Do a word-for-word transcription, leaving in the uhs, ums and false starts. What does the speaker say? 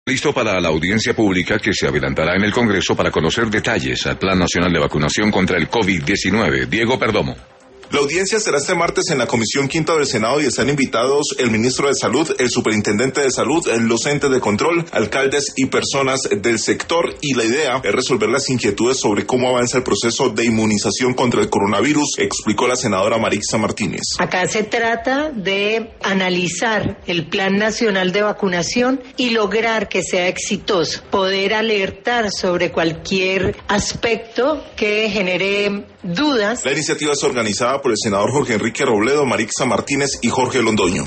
Listo para la audiencia pública que se adelantará en el Congreso para conocer detalles al Plan Nacional de Vacunación contra el COVID diecinueve. Diego Perdomo. La audiencia será este martes en la Comisión Quinta del Senado y están invitados el ministro de Salud, el superintendente de Salud, los entes de control, alcaldes y personas del sector. Y la idea es resolver las inquietudes sobre cómo avanza el proceso de inmunización contra el coronavirus, explicó la senadora Marixa Martínez. Acá se trata de analizar el Plan Nacional de Vacunación y lograr que sea exitoso, poder alertar sobre cualquier aspecto que genere dudas. La iniciativa es organizada por el senador Jorge Enrique Robledo, Marixa Martínez y Jorge Londoño.